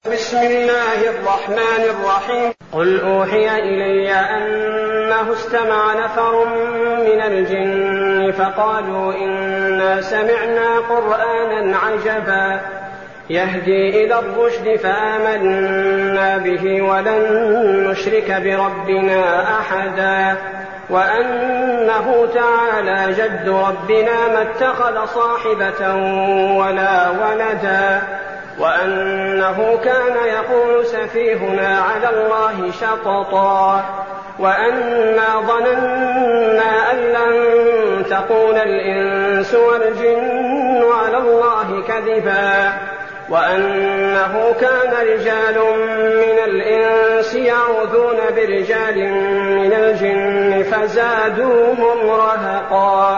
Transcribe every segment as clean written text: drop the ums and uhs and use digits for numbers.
بسم الله الرحمن الرحيم. قل أوحي إلي أنه استمع نفر من الجن فقالوا إنا سمعنا قرآنا عجبا يهدي إلى الرشد فآمنا به ولن نشرك بربنا أحدا وأنه تعالى جد ربنا ما اتخذ صاحبة ولا ولدا وأنه كان يقول سفيهنا على الله شططا وأنا ظننا أن لن تقول الإنس والجن على الله كذبا وأنه كان رجال من الإنس يعوذون برجال من الجن فزادوهم رهقا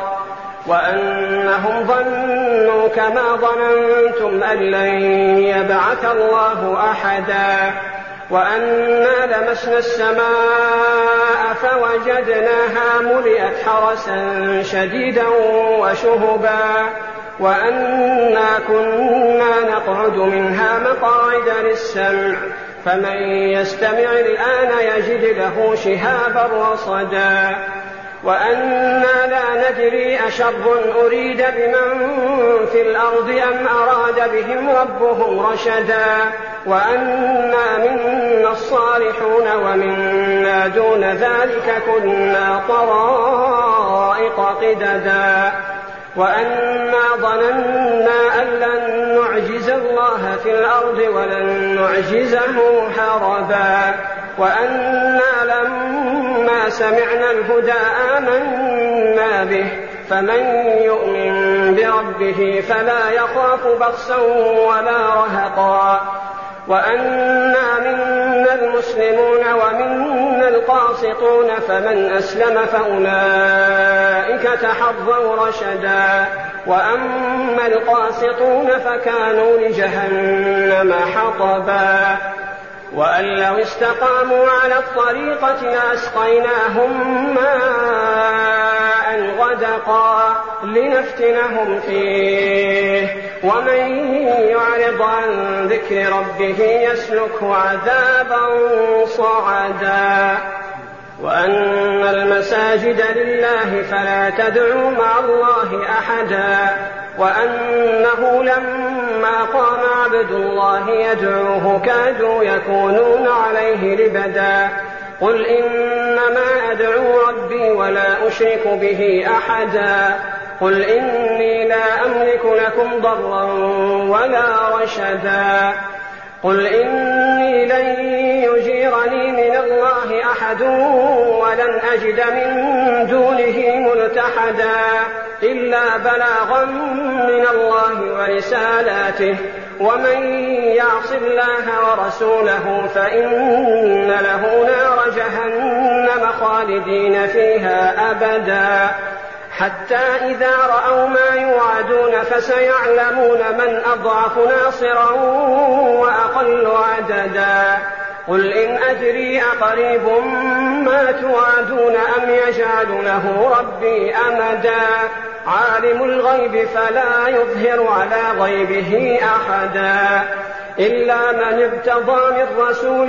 وأنهم ظنوا كما ظننتم أن لن يبعث الله أحدا وأنا لمسنا السماء فوجدناها ملئت حرسا شديدا وشهبا وأنا كنا نقعد منها مقاعد للسمع فمن يستمع الآن يجد له شهابا رصدا وأنا لا ندري أشر أريد بمن في الأرض أم أراد بهم ربهم رشدا وأنا منا الصالحون ومنا دون ذلك كنا طرائق قددا وأنا ظننا أن لن نعجز الله في الأرض ولن نعجزه هربا وأنا لما سمعنا الهدى آمنا به فمن يؤمن بربه فلا يخاف بخسا ولا رهقا وأنا منا المسلمون ومنا القاسطون فمن أسلم فأولئك تحظوا رشدا وأما القاسطون فكانوا لجهنم حطبا وأن لو استقاموا على الطريقة لأسقيناهم ماء غدقا لنفتنهم فيه ومن يعرض عن ذكر ربه يسلكه عذابا صعدا وأن المساجد لله فلا تدعوا مع الله أحدا وأنه لما قام عبد الله يدعوه كادوا يكونون عليه لبدا قل إنما أدعو ربي ولا أشرك به أحدا قل إني لا أملك لكم ضرا ولا رشدا قل إني لن يجيرني من الله أحد ولن أجد من دونه ملتحدا إلا بلاغا من الله ورسالاته ومن يعص الله ورسوله فإن له نار جهنم خالدين فيها أبدا حتى إذا رأوا ما يوعدون فسيعلمون من أضعف ناصرا وأقل عددا قل إن أدري أقريب ما توعدون أم يجعل له ربي أمدا عالم الغيب فلا يظهر على غيبه أحدا إلا من ارتضى من رسول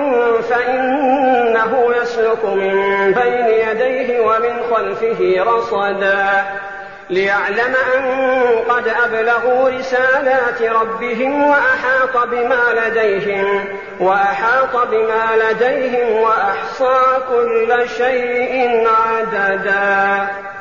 فإنه يسلك من بين يديه ومن خلفه رصدا ليعلم أن قد أبلغوا رسالات ربهم وأحاط بما لديهم وأحصى كل شيء عددا.